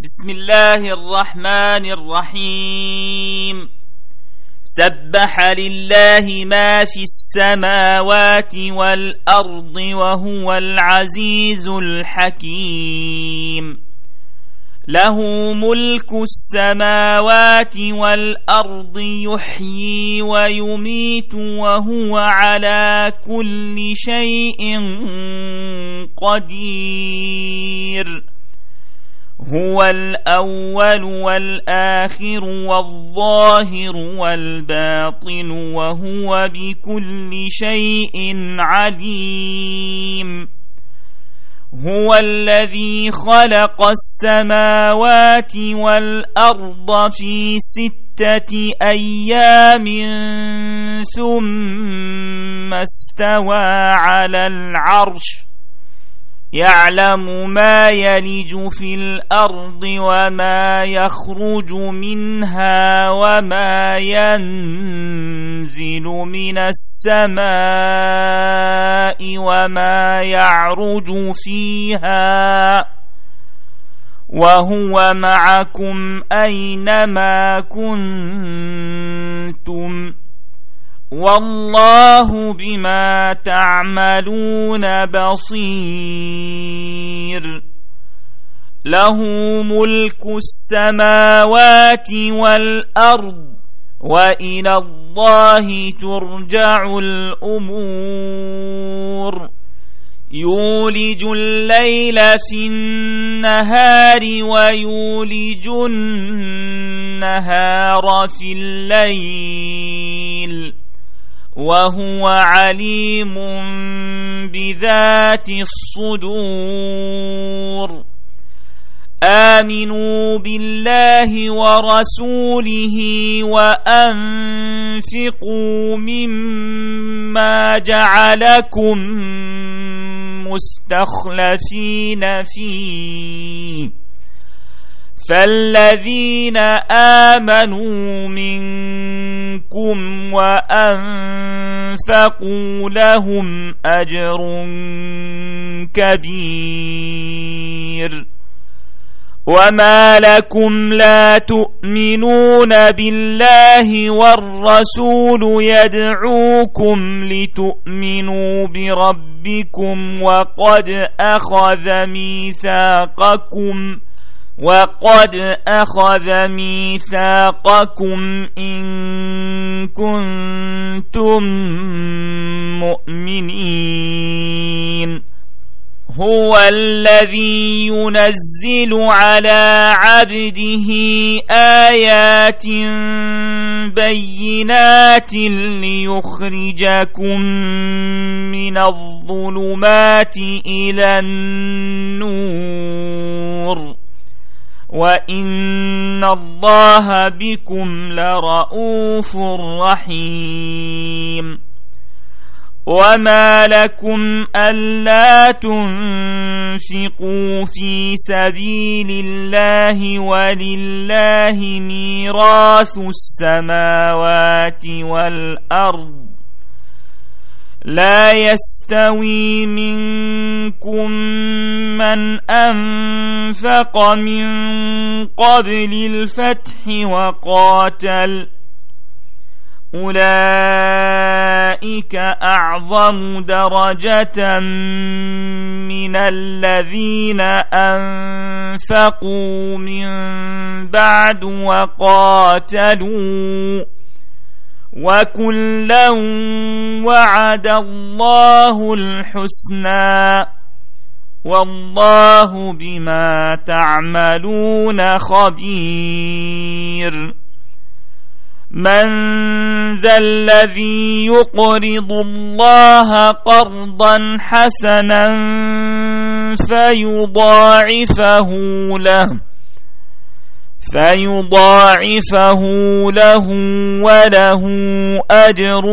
بسم الله الرحمن الرحيم. سبح لله ما في السماوات والأرض وهو العزيز الحكيم. له ملك السماوات والأرض يحيي ويميت وهو على كل شيء قدير. هو الأول والآخر والظاهر والباطن وهو بكل شيء عليم. هو الذي خلق السماوات والأرض في 6 أيام ثم استوى على العرش يعلم ما يلج في الأرض وما يخرج منها وما ينزل من السماء وما يعرج فيها وهو معكم أينما كنتم والله بما تعملون بصير. له ملك السماوات والأرض وإلى الله ترجع الأمور. يولج الليل في النهار ويولج النهار في الليل وهو عليم بذات الصدور. آمنوا بالله ورسوله وأنفقوا مما جعلكم مستخلفين فيه فالذين آمنوا منكم وأنفقوا لهم أجر كبير. وما لكم لا تؤمنون بالله والرسول يدعوكم لتؤمنوا بربكم وقد أخذ ميثاقكم إن كنتم مؤمنين. هو الذي ينزل على عبده آيات بينات ليخرجكم من الظلمات إلى النور وإن الله بكم لرؤوف رحيم. وما لكم ألا تنفقوا في سبيل الله ولله ميراث السماوات والأرض لا يستوي منكم من أنفق من قبل الفتح وقاتل أولئك أعظم درجة من الذين أنفقوا من بعد وقاتلوا وكلا وعد الله الحسنى والله بما تعملون خبير. من ذا الذي يقرض الله قرضا حسنا فيضاعفه له وله أجر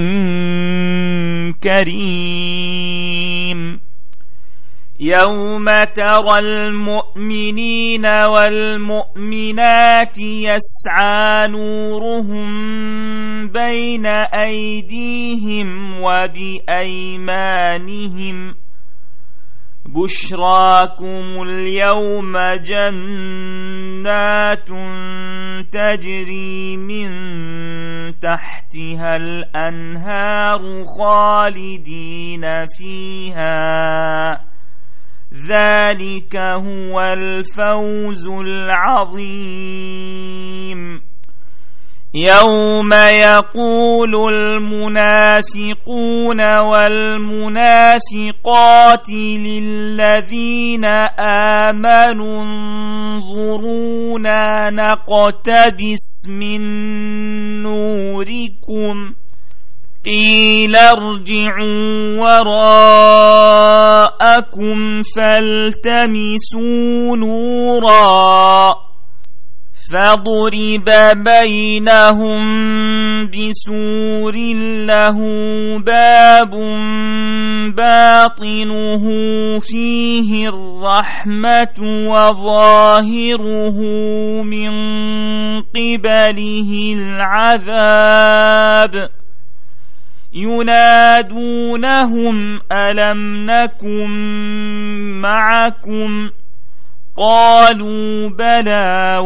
كريم. يوم ترى المؤمنين والمؤمنات يسعى نورهم بين أيديهم وبأيمانهم بشراكم اليوم جنات تجري من تحتها الأنهار خالدين فيها ذلك هو الفوز العظيم يوم يقول المنافقون والمنافقات للذين آمنوا انظرونا نقتبس من نوركم قيل ارجعوا وراءكم فالتمسوا نورا فضرب بينهم بسور له باب باطنه فيه الرحمة وظاهره من قبله العذاب ينادونهم ألم نكن معكم قالوا بلى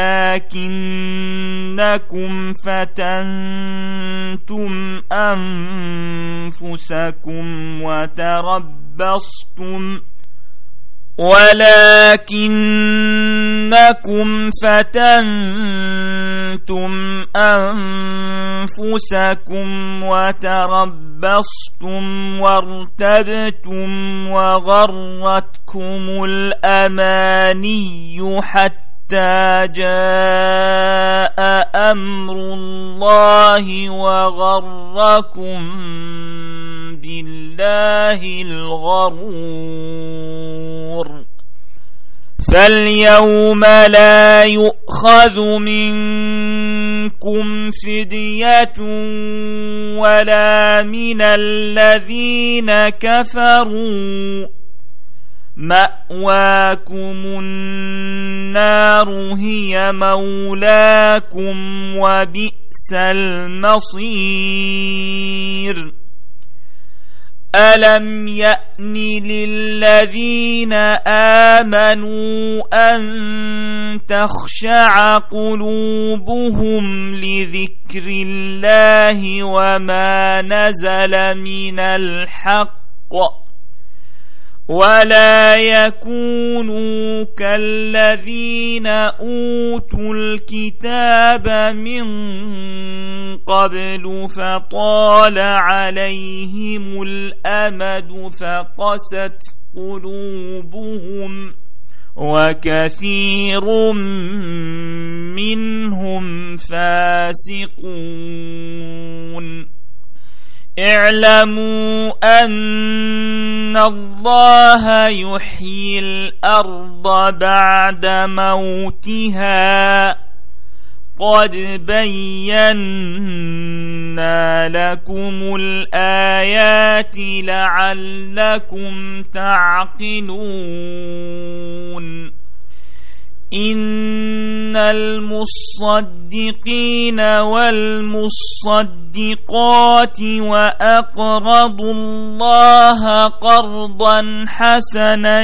ولكنكم فتنتم أنفسكم وتربصتم وارتبتم وغرتكم الأماني حتى جاء أمر الله وغركم بالله الغرور فاليوم لا يؤخذ منكم فدية ولا من الذين كفروا مأواكم النار هي مولاكم وبئس المصير ألم يأن للذين آمنوا أن تخشع قلوبهم لذكر الله وما نزل من الحق ولا يكونوا كالذين أوتوا الكتاب من قبل فطال عليهم الأمد فقست قلوبهم وكثير منهم فاسقون اعلموا أن الله يحيي الأرض بعد موتها قد بينا لكم الآيات لعلكم تعقلون إن المصدقين والمصدقات وأقرضوا الله قرضا حسنا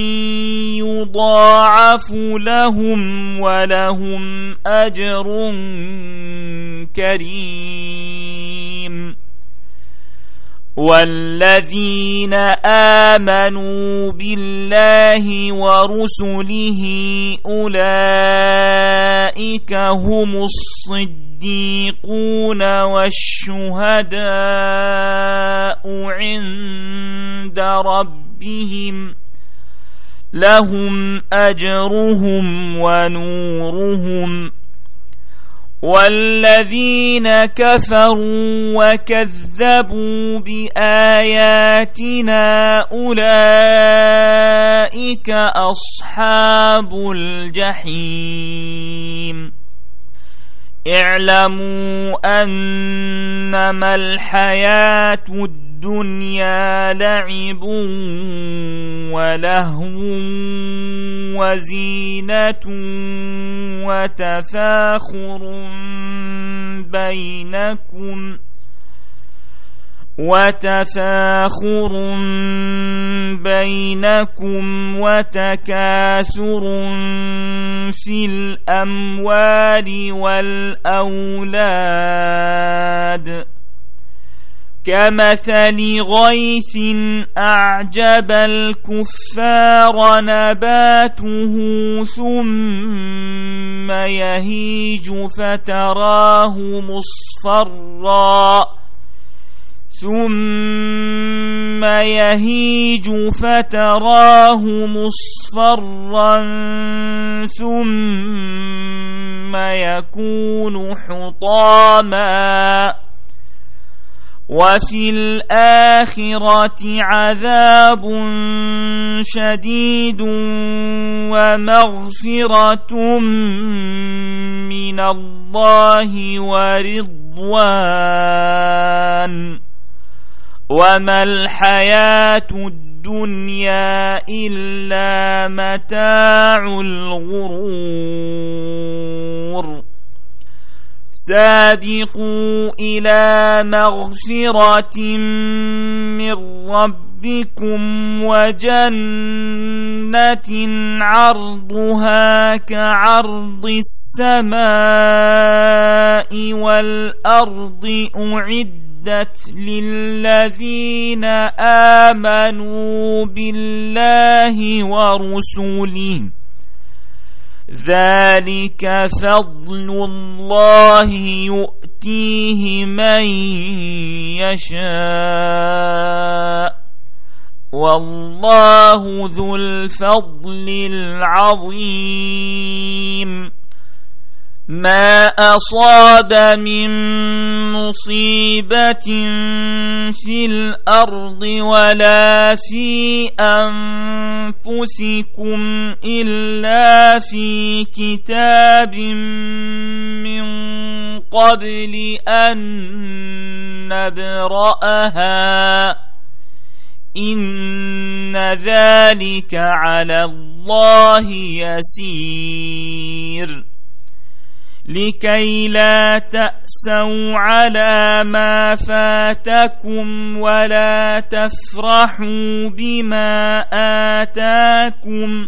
يضاعف لهم ولهم أجر كريم والذين آمنوا بالله ورسله أولئك هم الصديقون والشهداء عند ربهم لهم أجرهم ونورهم والذين كفروا وكذبوا بآياتنا أولئك أصحاب الجحيم اعلموا أنما الحياة الدنيا لعب ولهو وزينة وتفاخر بينكم وتكاثر في الأموال والأولاد كمثل غيث أعجب الكفار نباته ثم يهيج فتراه مصفرا ثم يكون حطاما وفي الآخرة عذاب شديد ومغفرة من الله ورضوان وما الحياة الدنيا إلا متاع الغرور سابقوا إلى مغفرة من ربكم وجنة عرضها كعرض السماء والأرض أعدت للذين آمنوا بالله ورسله ذلك فضل الله يؤتيه من يشاء والله ذو الفضل العظيم ما أصاب من مصيبة في الأرض ولا في أنفسكم إلا في كتاب من قبل أن نبرأها إن ذلك على الله يسير لكي لا تأسوا على ما فاتكم ولا تفرحوا بما آتاكم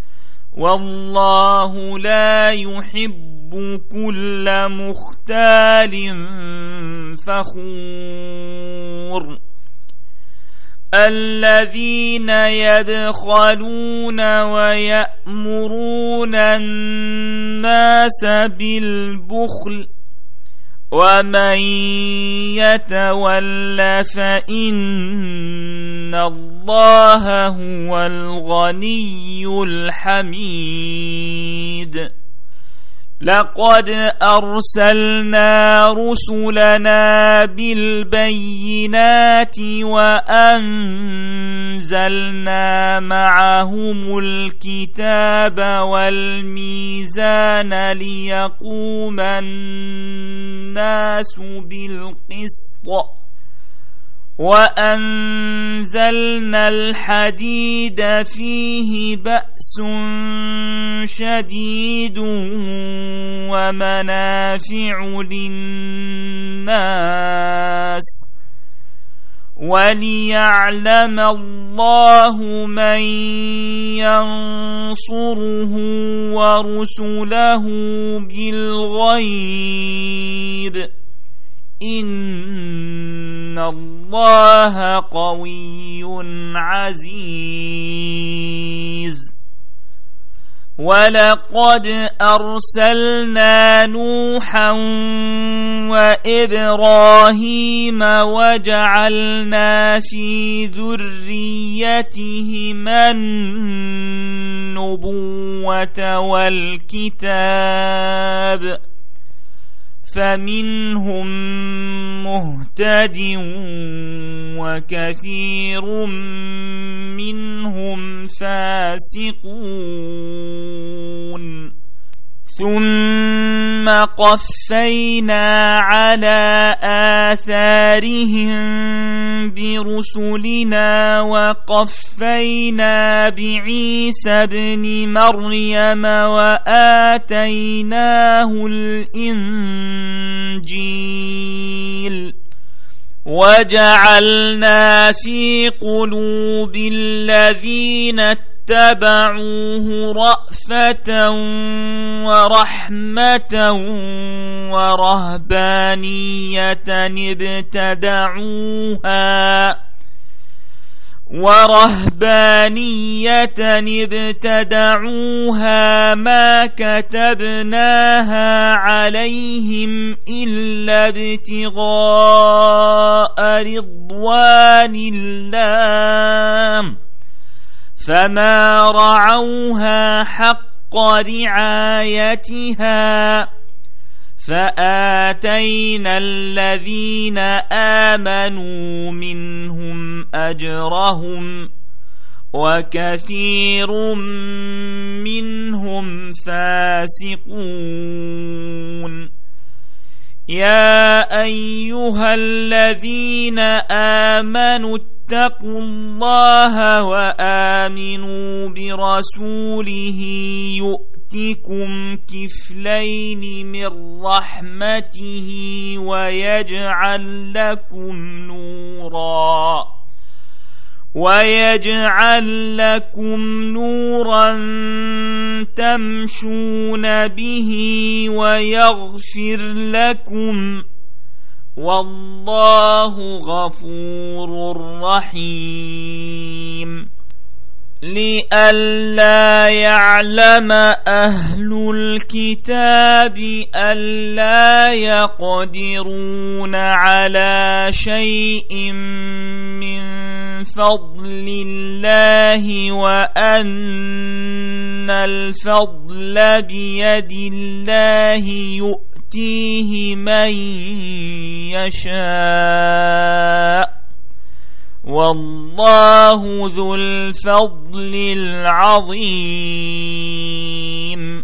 والله لا يحب كل مختال فخور الذين يبخلون ويأمرون الناس بالبخل ومن يتول فإن الله هو الغني الحميد لقد أرسلنا رسلنا بالبينات وأنزلنا معهم الكتاب والميزان ليقوم الناس بالقسط وأنزلنا الحديد فيه بأس شديد ومنافع للناس وليعلم الله من ينصره ورسله بالغيب إن الله قوي عزيز ولقد أرسلنا نوحا وإبراهيم وجعلنا في ذريتهما النبوة والكتاب فمنهم مهتد وكثير منهم فاسقون ثم قفينا على آثارهم برسلنا وقفينا بعيسى ابن مريم وجعلنا في قلوب الذين اتبعوه رأفة ورحمة ورهبانية ابتدعوها ما كتبناها عليهم إلا ابتغاء رضوان الله فما رعوها حق رعايتها فآتينا الذين آمنوا منهم أجرهم وكثير منهم فاسقون يا أيها الذين آمنوا اتقوا الله وآمنوا برسوله يؤتكم كفلين من رحمته ويجعل لكم نورا تمشون به ويغفر لكم والله غفور رحيم لئلا يعلم أهل الكتاب ألا يقدرون على شيء من فضل الله وأن الفضل بيد الله يؤتيه من يشاء والله ذو الفضل العظيم